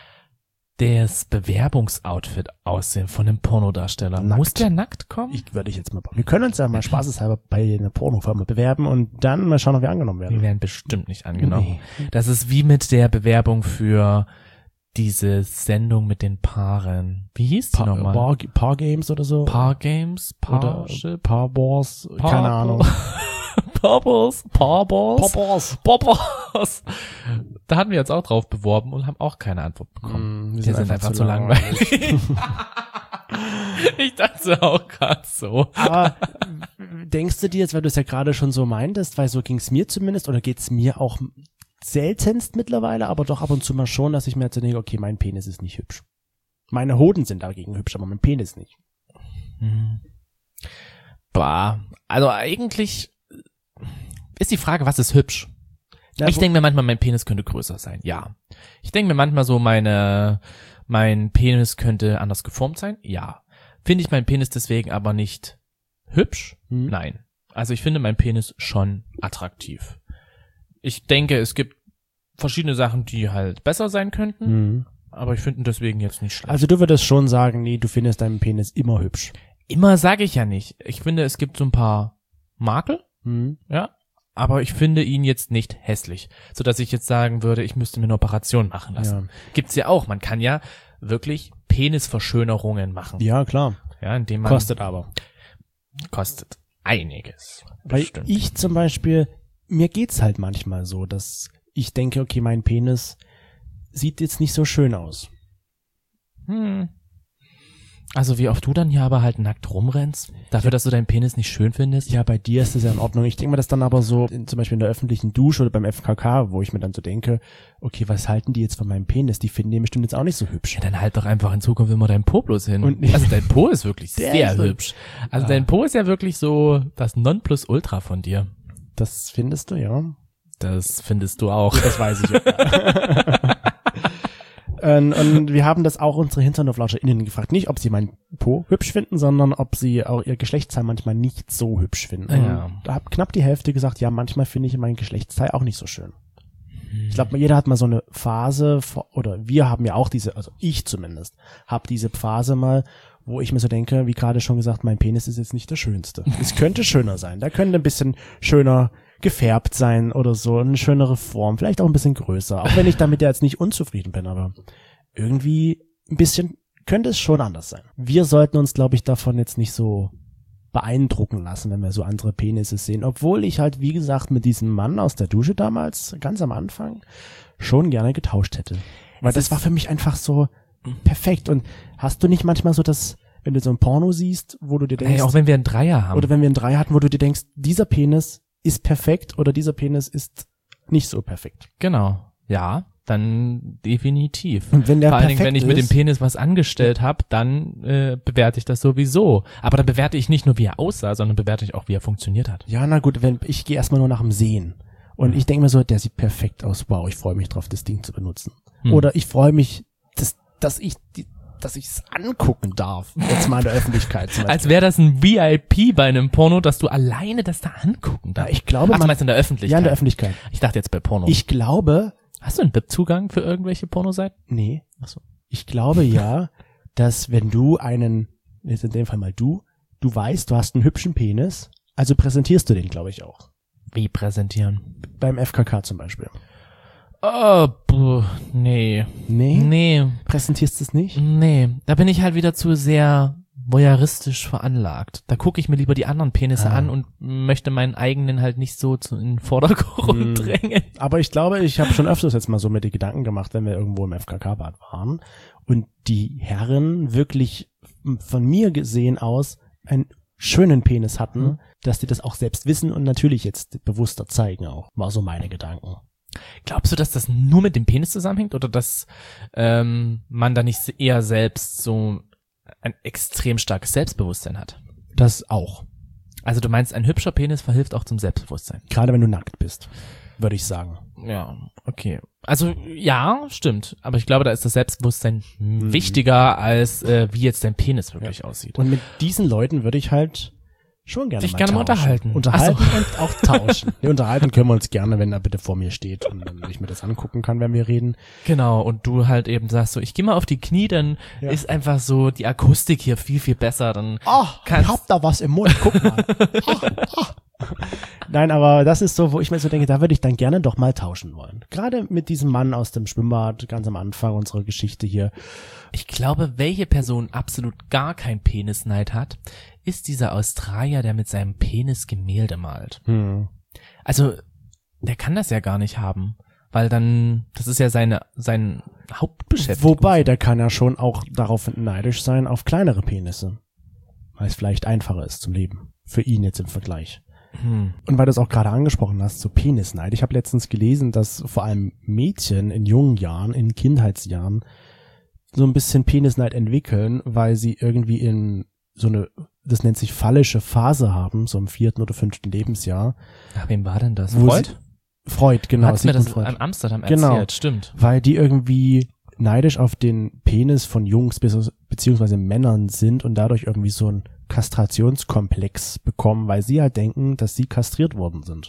das Bewerbungsoutfit aussehen von einem Pornodarsteller? Nackt. Muss der nackt kommen? Ich würde ich jetzt mal, wir können uns ja mal spaßeshalber bei einer Pornofirma bewerben und dann mal schauen, ob wir angenommen Wir werden. werden bestimmt nicht angenommen. Nee. Das ist wie mit der Bewerbung für diese Sendung mit den Paaren. Wie hieß die Pa nochmal? Paar, Paar Games oder so? Paar Games? Paar oder Paar Wars? Keine Ahnung. Paarbos, Paarbos, Paarbos. Paarbos. Da hatten wir jetzt auch drauf beworben und haben auch keine Antwort bekommen. Mm, wir Die sind einfach zu langweilig. Ich dachte auch gerade so. Aber denkst du dir jetzt, weil du es ja gerade schon so meintest, weil so ging's mir zumindest, oder geht's mir auch seltenst mittlerweile, aber doch ab und zu mal schon, dass ich mir jetzt denke, okay, mein Penis ist nicht hübsch. Meine Hoden sind dagegen hübsch, aber mein Penis nicht. Hm. Bah, also eigentlich ist die Frage, was ist hübsch? Ja, ich denke mir manchmal, mein Penis könnte größer sein, ja. Ich denke mir manchmal so, meine, mein Penis könnte anders geformt sein, ja. Finde ich meinen Penis deswegen aber nicht hübsch? Hm. Nein. Also ich finde meinen Penis schon attraktiv. Ich denke, es gibt verschiedene Sachen, die halt besser sein könnten, Mhm. aber ich finde ihn deswegen jetzt nicht schlecht. Also du würdest schon sagen, nee, du findest deinen Penis immer hübsch. Immer sage ich ja nicht. Ich finde, es gibt so ein paar Makel, Mhm. ja, aber ich finde ihn jetzt nicht hässlich, so dass ich jetzt sagen würde, ich müsste mir eine Operation machen lassen. Ja. Gibt's ja auch. Man kann ja wirklich Penisverschönerungen machen. Ja, klar. Ja, indem man Kostet aber. kostet einiges. Weil Bestimmt. ich zum Beispiel, mir geht's halt manchmal so, dass ich denke, okay, mein Penis sieht jetzt nicht so schön aus. Hm. Also wie oft du dann hier aber halt nackt rumrennst, dafür, dass du deinen Penis nicht schön findest? Ja, bei dir ist das ja in Ordnung. Ich denke mir das dann aber so, in, zum Beispiel in der öffentlichen Dusche oder beim F K K, wo ich mir dann so denke, okay, was halten die jetzt von meinem Penis? Die finden den bestimmt jetzt auch nicht so hübsch. Ja, dann halt doch einfach in Zukunft immer dein Po bloß hin. Und- also dein Po ist wirklich Der sehr ist so- hübsch. Also Ah. dein Po ist ja wirklich so das Nonplusultra von dir. Das findest du, ja. Das findest du auch. Das weiß ich. Ja. und, und wir haben das auch unsere HinternoflauscherInnen gefragt. Nicht, ob sie meinen Po hübsch finden, sondern ob sie auch ihr Geschlechtsteil manchmal nicht so hübsch finden. Ja. Und da hat knapp die Hälfte gesagt, ja, manchmal finde ich mein Geschlechtsteil auch nicht so schön. Ich glaube, jeder hat mal so eine Phase, vor- oder wir haben ja auch diese, also ich zumindest, habe diese Phase mal, wo ich mir so denke, wie gerade schon gesagt, mein Penis ist jetzt nicht der schönste. Es könnte schöner sein. Da könnte ein bisschen schöner gefärbt sein oder so, eine schönere Form, vielleicht auch ein bisschen größer. Auch wenn ich damit ja jetzt nicht unzufrieden bin, aber irgendwie ein bisschen könnte es schon anders sein. Wir sollten uns, glaube ich, davon jetzt nicht so beeindrucken lassen, wenn wir so andere Penisse sehen. Obwohl ich halt, wie gesagt, mit diesem Mann aus der Dusche damals, ganz am Anfang, schon gerne getauscht hätte. Weil das war für mich einfach so perfekt. Und hast du nicht manchmal so das, wenn du so ein Porno siehst, wo du dir denkst, Hey, auch wenn wir einen Dreier haben. oder wenn wir einen Dreier hatten, wo du dir denkst, dieser Penis ist perfekt oder dieser Penis ist nicht so perfekt. Genau. Ja, dann definitiv. Und wenn der Vor allen Dingen, perfekt wenn ich mit dem ist- Penis was angestellt habe, dann äh, bewerte ich das sowieso. Aber dann bewerte ich nicht nur, wie er aussah, sondern bewerte ich auch, wie er funktioniert hat. Ja, na gut, wenn ich gehe erstmal nur nach dem Sehen. Und ich denke mir so, der sieht perfekt aus. Wow, ich freue mich drauf, das Ding zu benutzen. Hm. Oder ich freue mich, dass, dass ich die, dass ich es angucken darf. Jetzt mal in der Öffentlichkeit zum Beispiel. Als wäre das ein V I P bei einem Porno, dass du alleine das da angucken Ja, darfst. ich glaube, Ach, du man, meinst in der Öffentlichkeit? ja, in der Öffentlichkeit. Ich dachte jetzt bei Porno. Ich glaube, Hast du einen W I P-Zugang für irgendwelche Pornoseiten? nee, Ach so. ich glaube ja, dass wenn du einen, jetzt in dem Fall mal du, du weißt, du hast einen hübschen Penis, also präsentierst du den, glaube ich, auch. Wie präsentieren? Beim F K K zum Beispiel. Oh, buh, nee. Nee? Nee, Präsentierst du es nicht? nee. Da bin ich halt wieder zu sehr voyeuristisch veranlagt. Da gucke ich mir lieber die anderen Penisse Ah. an und möchte meinen eigenen halt nicht so zu, in den Vordergrund Hm. drängen. Aber ich glaube, ich habe schon öfters jetzt mal so mit die Gedanken gemacht, wenn wir irgendwo im F K K-Bad waren und die Herren wirklich von mir gesehen aus einen schönen Penis hatten, Mhm. dass die das auch selbst wissen und natürlich jetzt bewusster zeigen auch. War so meine Gedanken. Glaubst du, dass das nur mit dem Penis zusammenhängt oder dass ähm, man da nicht eher selbst so ein extrem starkes Selbstbewusstsein hat? Das auch. Also du meinst, ein hübscher Penis verhilft auch zum Selbstbewusstsein? Gerade wenn du nackt bist, würde ich sagen. Ja, okay. Also ja, stimmt. Aber ich glaube, da ist das Selbstbewusstsein Mhm. wichtiger, als äh, wie jetzt dein Penis wirklich aussieht. Und mit diesen Leuten würde ich halt schon gerne Dich mal gerne mal tauschen. unterhalten. Unterhalten Ach und auch tauschen. Nee, unterhalten können wir uns gerne, wenn er bitte vor mir steht und dann ich mir das angucken kann, wenn wir reden. Genau, und du halt eben sagst so, ich gehe mal auf die Knie, dann Ja. ist einfach so die Akustik hier viel, viel besser. Dann Ach, ich kannst- hab da was im Mund, guck mal. Ach, ach. Nein, aber das ist so, wo ich mir so denke, da würde ich dann gerne doch mal tauschen wollen. Gerade mit diesem Mann aus dem Schwimmbad, ganz am Anfang unserer Geschichte hier. Ich glaube, welche Person absolut gar kein Penisneid hat, ist dieser Australier, der mit seinem Penis Gemälde malt. Hm. Also, der kann das ja gar nicht haben, weil dann, das ist ja seine, sein Hauptbeschäftigung. Wobei, der kann ja schon auch darauf neidisch sein, auf kleinere Penisse. Weil es vielleicht einfacher ist zum Leben. Für ihn jetzt im Vergleich. Hm. Und weil du es auch gerade angesprochen hast, so Penisneid. Ich habe letztens gelesen, dass vor allem Mädchen in jungen Jahren, in Kindheitsjahren, so ein bisschen Penisneid entwickeln, weil sie irgendwie in so eine, das nennt sich phallische Phase haben, so im vierten oder fünften Lebensjahr. Ach, wem war denn das? Wo Freud? sie- Freud, genau. Hat's mir das Sigmund Freud. an Amsterdam Genau. erzählt, stimmt. Weil die irgendwie neidisch auf den Penis von Jungs be- beziehungsweise Männern sind und dadurch irgendwie so einen Kastrationskomplex bekommen, weil sie halt denken, dass sie kastriert worden sind.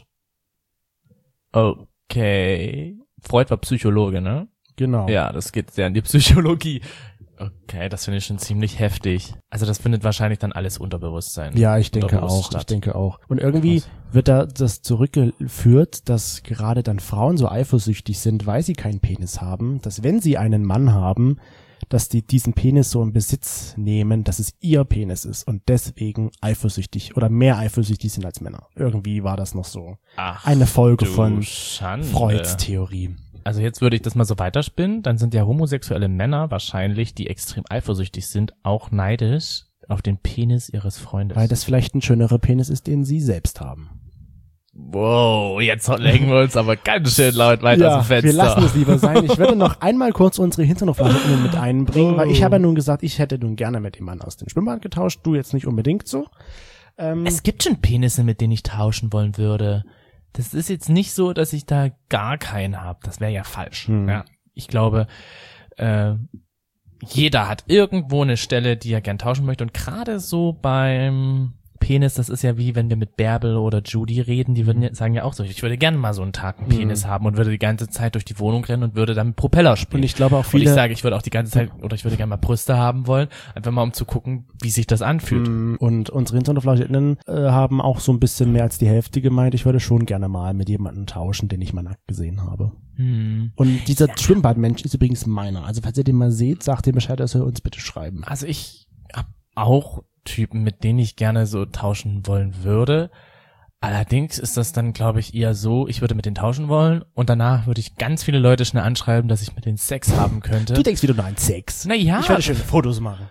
Okay. Freud war Psychologe, ne? Genau. Ja, das geht sehr in die Psychologie. Okay, das finde ich schon ziemlich heftig. Also das findet wahrscheinlich dann alles unterbewusst sein. Ja, ich denke Unterbewusst auch, ich statt. denke auch. Und irgendwie Krass. wird da das zurückgeführt, dass gerade dann Frauen so eifersüchtig sind, weil sie keinen Penis haben, dass wenn sie einen Mann haben, dass die diesen Penis so in Besitz nehmen, dass es ihr Penis ist und deswegen eifersüchtig oder mehr eifersüchtig sind als Männer. Irgendwie war das noch so Ach, eine Folge du von Schande. Freuds Theorie. Also jetzt würde ich das mal so weiterspinnen, dann sind ja homosexuelle Männer wahrscheinlich, die extrem eifersüchtig sind, auch neidisch auf den Penis ihres Freundes. Weil das vielleicht ein schönerer Penis ist, den sie selbst haben. Wow, jetzt legen wir uns aber ganz schön laut weiter aus dem Fenster. wir lassen es lieber sein. Ich würde noch einmal kurz unsere Hinternoflasche mit einbringen, Oh. weil ich habe ja nun gesagt, ich hätte nun gerne mit dem Mann aus dem Schwimmbad getauscht, du jetzt nicht unbedingt so. Ähm, Es gibt schon Penisse, mit denen ich tauschen wollen würde. Das ist jetzt nicht so, dass ich da gar keinen habe. Das wäre ja falsch. Hm. Ja, ich glaube, äh, jeder hat irgendwo eine Stelle, die er gern tauschen möchte. Und gerade so beim Penis, das ist ja wie wenn wir mit Bärbel oder Judy reden, die würden ja, sagen ja auch so, ich würde gerne mal so einen Tag einen Penis Mhm. haben und würde die ganze Zeit durch die Wohnung rennen und würde dann mit Propeller spielen. und ich glaube auch Und ich viele, sage, ich würde auch die ganze Zeit, oder ich würde gerne mal Brüste haben wollen, einfach mal um zu gucken, wie sich das anfühlt. Mm, und unsere HinternoflascheInnen äh, haben auch so ein bisschen mehr als die Hälfte gemeint, ich würde schon gerne mal mit jemandem tauschen, den ich mal nackt gesehen habe. Hm. Und dieser Schwimmbadmensch ist übrigens meiner. Also falls ihr den mal seht, sagt ihr Bescheid, dass er uns bitte schreiben. Also ich habe auch Typen, mit denen ich gerne so tauschen wollen würde. Allerdings ist das dann, glaube ich, eher so, ich würde mit denen tauschen wollen und danach würde ich ganz viele Leute schnell anschreiben, dass ich mit denen Sex haben könnte. Du denkst wieder nur an Sex. Naja, Ich werde schöne Fotos machen.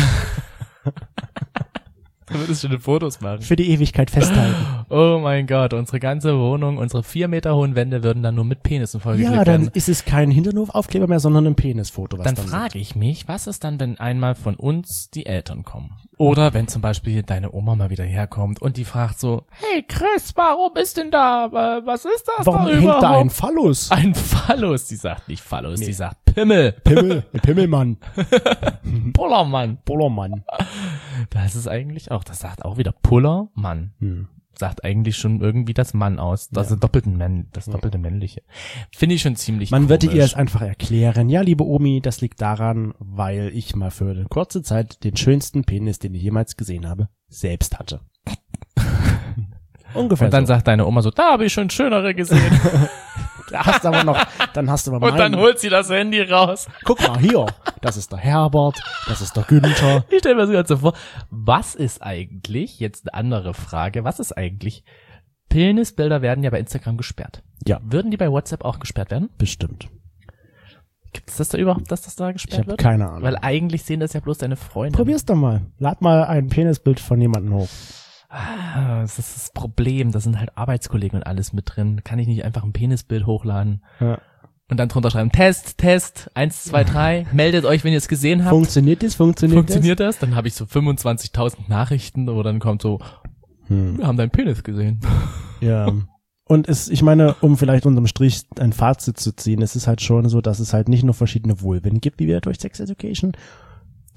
du würdest schöne Fotos machen. Für die Ewigkeit festhalten. Oh mein Gott, unsere ganze Wohnung, unsere vier Meter hohen Wände würden dann nur mit Penissen vollgeklebt Ja, dann werden. ist es kein Hinternhof-Aufkleber mehr, sondern ein Penisfoto. Was Dann dann frage ich mich, was ist dann, wenn einmal von uns die Eltern kommen? Oder wenn zum Beispiel deine Oma mal wieder herkommt und die fragt so, hey Chris, warum ist denn da, äh, was ist das Warum da hängt überhaupt? da ein Phallus? Ein Phallus, die sagt nicht Phallus, Nee. die sagt Pimmel, Pimmel, ein Pimmelmann, Pullermann. Bollermann. Das ist eigentlich auch, das sagt auch wieder Pullermann. Hm. Sagt eigentlich schon irgendwie das Mann aus, das Ja. ist doppelten Mann, das doppelte männliche. Finde ich schon ziemlich Man würde komisch. ihr es einfach erklären. Ja, liebe Omi, das liegt daran, weil ich mal für eine kurze Zeit den schönsten Penis, den ich jemals gesehen habe, selbst hatte. Ungefähr Und dann so. sagt deine Oma so, da habe ich schon schönere gesehen. Da hast du aber noch, dann hast du aber Und dann meinen. holt sie das Handy raus. Guck mal hier, das ist der Herbert, das ist der Günther. Ich stelle mir das Ganze vor. Was ist eigentlich, jetzt eine andere Frage, was ist eigentlich, Penisbilder werden ja bei Instagram gesperrt. Ja. Würden die bei WhatsApp auch gesperrt werden? Bestimmt. Gibt es das da überhaupt, dass das da Ich gesperrt habe wird? keine Ahnung. Weil eigentlich sehen das ja bloß deine Freunde. Probier's doch mal. Lad mal ein Penisbild von jemandem hoch. Ah, das ist das Problem. Da sind halt Arbeitskollegen und alles mit drin. Kann ich nicht einfach ein Penisbild hochladen Ja. und dann drunter schreiben, Test, Test, eins, zwei, drei, meldet euch, wenn ihr es gesehen habt. Funktioniert das? Funktioniert, Funktioniert das? Dann habe ich so fünfundzwanzigtausend Nachrichten, wo dann kommt so, das? Hm. wir haben deinen Penis gesehen. Ja. Und es, ich meine, um vielleicht unterm Strich ein Fazit zu ziehen, es ist halt schon so, dass es halt nicht nur verschiedene Vulven gibt, wie wir durch Sex Education,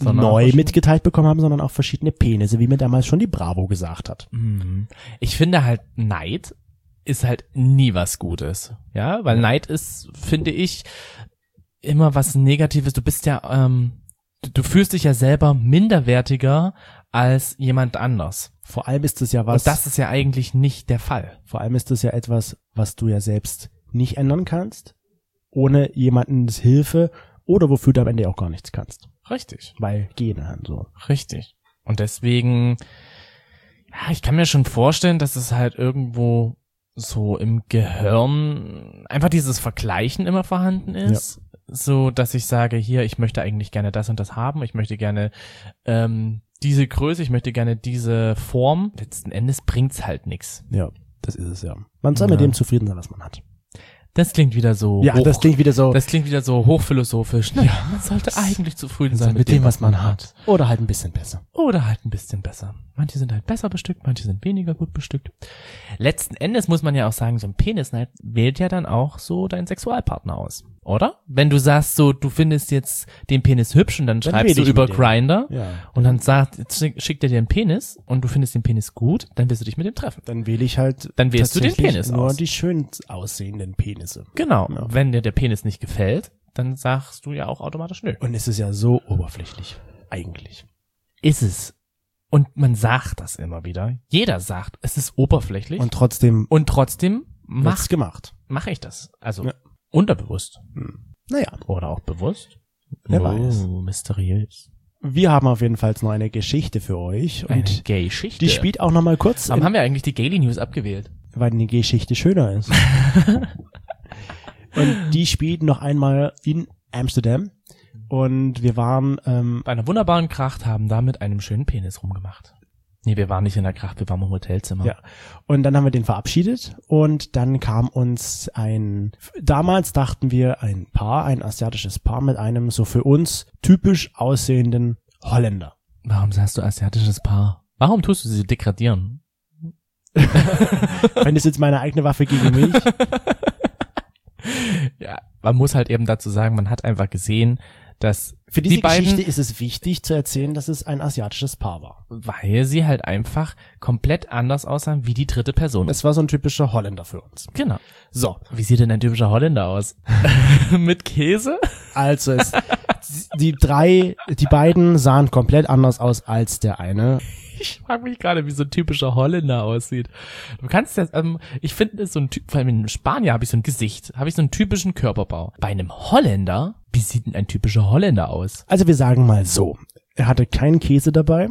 Sondern neu verschiedene- mitgeteilt bekommen haben, sondern auch verschiedene Penisse, wie mir damals schon die Bravo gesagt hat. Mhm. Ich finde halt, Neid ist halt nie was Gutes. Ja, weil Neid ist, finde ich, immer was Negatives. Du bist ja, ähm, du, du fühlst dich ja selber minderwertiger als jemand anders. Vor allem ist es ja was, Und das ist ja eigentlich nicht der Fall. vor allem ist es ja etwas, was du ja selbst nicht ändern kannst, ohne jemandens Hilfe oder wofür du am Ende auch gar nichts kannst. Richtig. Weil Gene halt so. Richtig. Und deswegen, ja, ich kann mir schon vorstellen, dass es halt irgendwo so im Gehirn einfach dieses Vergleichen immer vorhanden ist. So, dass ich sage, hier, ich möchte eigentlich gerne das und das haben, ich möchte gerne ähm, diese Größe, ich möchte gerne diese Form. Letzten Endes bringt's halt nix. Ja, das ist es ja. Man soll Ja. mit dem zufrieden sein, was man hat. Das klingt wieder so Ja, hoch, das klingt wieder so. das klingt wieder so hochphilosophisch. Ja, man sollte eigentlich zufrieden sein mit dem, was man hat. Oder halt ein bisschen besser. Oder halt ein bisschen besser. Manche sind halt besser bestückt, manche sind weniger gut bestückt. Letzten Endes muss man ja auch sagen, so ein Penisneid wählt ja dann auch so deinen Sexualpartner aus, oder? Wenn du sagst so, du findest jetzt den Penis hübsch und dann, Dann schreibst wähl du ich über mit dem. Grindr Ja. und dann sagt, jetzt schick- schickt er dir einen Penis und du findest den Penis gut, dann wirst du dich mit dem treffen. Dann wähle ich halt Dann wählst du den tatsächlich Penis nur aus. die schön aussehenden Penisse. Genau. Ja. Wenn dir der Penis nicht gefällt, dann sagst du ja auch automatisch nö. Und es ist ja so oberflächlich. Eigentlich. Ist es. Und man sagt das immer wieder. Jeder sagt, es ist oberflächlich. Und trotzdem Und trotzdem macht's macht gemacht. mache ich das. Also Ja. unterbewusst. Naja. Oder auch bewusst. Wer oh, weiß. mysteriös. Wir haben auf jeden Fall noch eine Geschichte für euch. Eine Und Gay-Geschichte. die spielt auch noch mal kurz, Warum in, haben wir eigentlich die Gaily News abgewählt? weil die Geschichte schöner ist. Und die spielt noch einmal in Amsterdam. Und wir waren, ähm, Bei einer wunderbaren Kracht haben da mit einem schönen Penis rumgemacht. Nee, wir waren nicht in der Kracht, wir waren im Hotelzimmer. ja. Und dann haben wir den verabschiedet. Und dann kam uns ein, damals dachten wir, ein Paar, ein asiatisches Paar mit einem so für uns typisch aussehenden Holländer. Warum sagst du asiatisches Paar? Warum tust du sie degradieren? Wenn es jetzt meine eigene Waffe gegen mich. Ja, man muss halt eben dazu sagen, man hat einfach gesehen, dass Für diese die beiden, Geschichte ist es wichtig zu erzählen, dass es ein asiatisches Paar war. weil sie halt einfach komplett anders aussahen wie die dritte Person. Es war so ein typischer Holländer für uns. Genau. So, Wie sieht denn ein typischer Holländer aus? Mit Käse? also es, die drei, die beiden sahen komplett anders aus als der eine. Ich frage mich gerade, wie so ein typischer Holländer aussieht. Du kannst ja, ähm, ich finde, so ein Typ, vor allem in Spanier habe ich so ein Gesicht, habe ich so einen typischen Körperbau. Bei einem Holländer, wie sieht denn ein typischer Holländer aus? Also wir sagen mal so, er hatte keinen Käse dabei,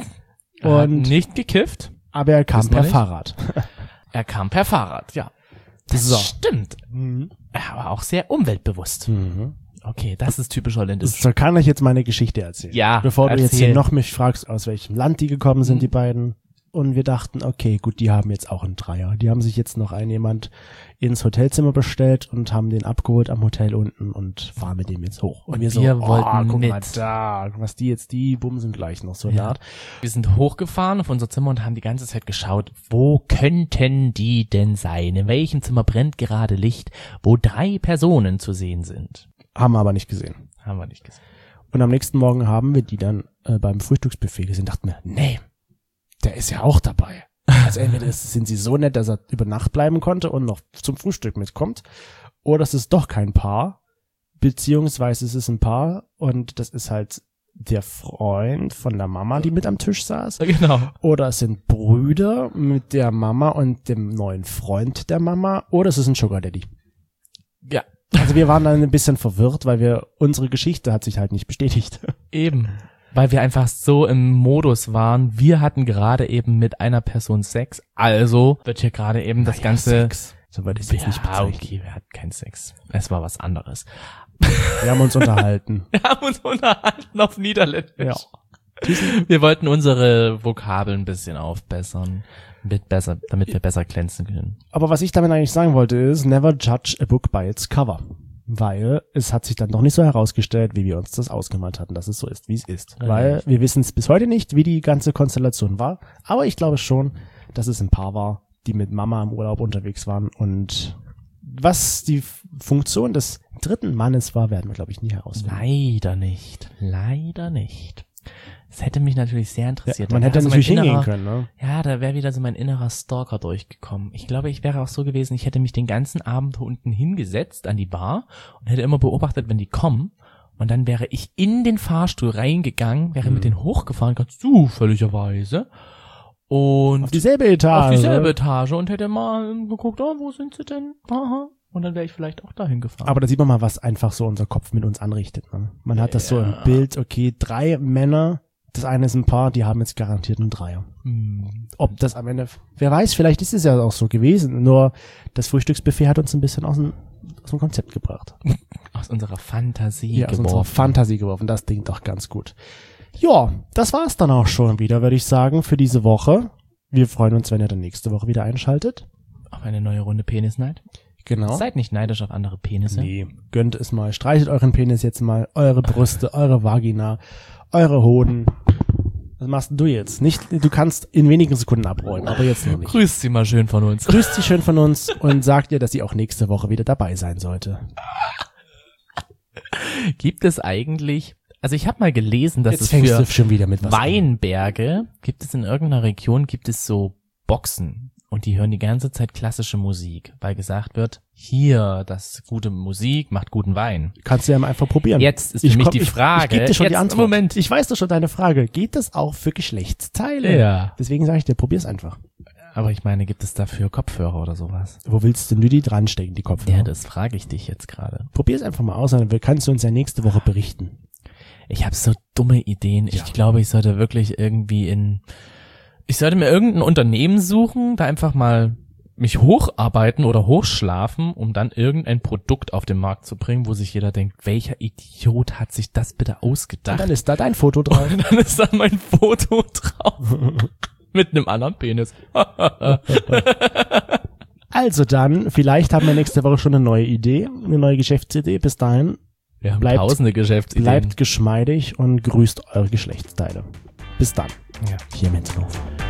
Er hat und nicht gekifft, aber er kam Wissen wir per nicht. Fahrrad. er kam per Fahrrad, ja. Das So. stimmt. Er war auch sehr umweltbewusst. Mhm. Okay, das ist typisch holländisch. So kann ich jetzt meine Geschichte erzählen. Ja, Bevor du jetzt erzähl. hier noch mich fragst, aus welchem Land die gekommen sind, Mhm. die beiden. Und wir dachten, okay, gut, die haben jetzt auch einen Dreier. Die haben sich jetzt noch ein jemand ins Hotelzimmer bestellt und haben den abgeholt am Hotel unten und fahren mit dem jetzt hoch. Und, Und wir so, wir oh, wollten guck mit. mal da, was die jetzt, die bumsen gleich noch so Ja. naht. Wir sind hochgefahren auf unser Zimmer und haben die ganze Zeit geschaut, wo könnten die denn sein? In welchem Zimmer brennt gerade Licht, wo drei Personen zu sehen sind? Haben wir aber nicht gesehen. Haben wir nicht gesehen. Und am nächsten Morgen haben wir die dann äh, beim Frühstücksbuffet gesehen, dachten wir, nee, der ist ja auch dabei. Also entweder ist, sind sie so nett, dass er über Nacht bleiben konnte und noch zum Frühstück mitkommt, oder es ist doch kein Paar, beziehungsweise es ist ein Paar und das ist halt der Freund von der Mama, die mit am Tisch saß, Genau. oder es sind Brüder mit der Mama und dem neuen Freund der Mama, oder es ist ein Sugar Daddy. Ja, Also wir waren dann ein bisschen verwirrt, weil wir, unsere Geschichte hat sich halt nicht bestätigt. eben. Weil wir einfach so im Modus waren. Wir hatten gerade eben mit einer Person Sex. Also wird hier gerade eben das Ganze... Sex. Soweit ich es jetzt Ja, nicht bezeichnen. okay, wir hatten keinen Sex. Es war was anderes. Wir haben uns unterhalten. Wir haben uns unterhalten auf Niederländisch. Ja. Wir wollten unsere Vokabeln ein bisschen aufbessern, mit besser, damit wir besser glänzen können. Aber was ich damit eigentlich sagen wollte ist, never judge a book by its cover. Weil es hat sich dann doch nicht so herausgestellt, wie wir uns das ausgemalt hatten, dass es so ist, wie es ist. Ja, Weil ja. wir wissen es bis heute nicht, wie die ganze Konstellation war. Aber ich glaube schon, dass es ein Paar war, die mit Mama im Urlaub unterwegs waren und was die F- Funktion des dritten Mannes war, werden wir, glaube ich, nie herausfinden. Leider nicht. Leider nicht. Das hätte mich natürlich sehr interessiert. Ja, man Da hätte wäre so natürlich mein hingehen innerer- können, ne? Ja, da wäre wieder so mein innerer Stalker durchgekommen. Ich glaube, ich wäre auch so gewesen, ich hätte mich den ganzen Abend unten hingesetzt an die Bar und hätte immer beobachtet, wenn die kommen. Und dann wäre ich in den Fahrstuhl reingegangen, wäre Mhm. mit denen hochgefahren, ganz zufälligerweise. Und Auf dieselbe Etage. auf dieselbe Etage und hätte mal geguckt, oh, wo sind sie denn? Aha. Und dann wäre ich vielleicht auch dahin gefahren. Aber da sieht man mal, was einfach so unser Kopf mit uns anrichtet. Ne? Man hat das so im Bild, okay, drei Männer, das eine ist ein Paar, die haben jetzt garantiert einen Dreier. Hm. Ob das am Ende, wer weiß, vielleicht ist es ja auch so gewesen, nur das Frühstücksbuffet hat uns ein bisschen aus dem, aus dem Konzept gebracht. Aus unserer Fantasie Ja, aus unserer geworfen. Fantasie geworfen, das klingt doch ganz gut. Ja, das war's dann auch schon wieder, würde ich sagen, für diese Woche. Wir freuen uns, wenn ihr dann nächste Woche wieder einschaltet. Auf eine neue Runde Penisneid. Genau. Seid nicht neidisch auf andere Penisse. Nee, gönnt es mal. Streichelt euren Penis jetzt mal, eure Brüste, eure Vagina, eure Hoden. Was machst denn du jetzt? Nicht, du kannst in wenigen Sekunden abräumen, aber jetzt noch nicht. Grüßt sie mal schön von uns. Grüßt sie schön von uns und sagt ihr, dass sie auch nächste Woche wieder dabei sein sollte. Gibt es eigentlich, also ich habe mal gelesen, dass Jetzt es fängst für du schon wieder mit was an. Weinberge, gibt es in irgendeiner Region, gibt es so Boxen und die hören die ganze Zeit klassische Musik, weil gesagt wird, hier, das gute Musik macht guten Wein. Kannst du ja mal einfach probieren. Jetzt ist für Ich mich komm- die ich- Frage, Ich gebe dir schon die jetzt, Antwort. Moment. Ich weiß doch schon deine Frage. Geht das auch für Geschlechtsteile? Ja. Deswegen sage ich dir, probier's einfach. Aber ich meine, gibt es dafür Kopfhörer oder sowas? Wo willst denn du die dran stecken, die Kopfhörer? Ja, das frage ich dich jetzt gerade. Probier's einfach mal aus, und dann kannst du uns ja nächste Woche berichten. Ich habe so dumme Ideen. Ja. Ich glaube, ich sollte wirklich irgendwie in, ich sollte mir irgendein Unternehmen suchen, da einfach mal mich hocharbeiten oder hochschlafen, um dann irgendein Produkt auf den Markt zu bringen, wo sich jeder denkt, welcher Idiot hat sich das bitte Und ausgedacht? dann ist da dein Foto drauf. Und dann ist da mein Foto drauf. Mit einem anderen Penis. Also dann, vielleicht haben wir nächste Woche schon eine neue Idee, eine neue Geschäftsidee. Bis dahin, Wir haben Bleibt- tausende Geschäftsideen. bleibt geschmeidig und grüßt eure Geschlechtsteile. Bis dann. Ja. Hier im Hinterhof.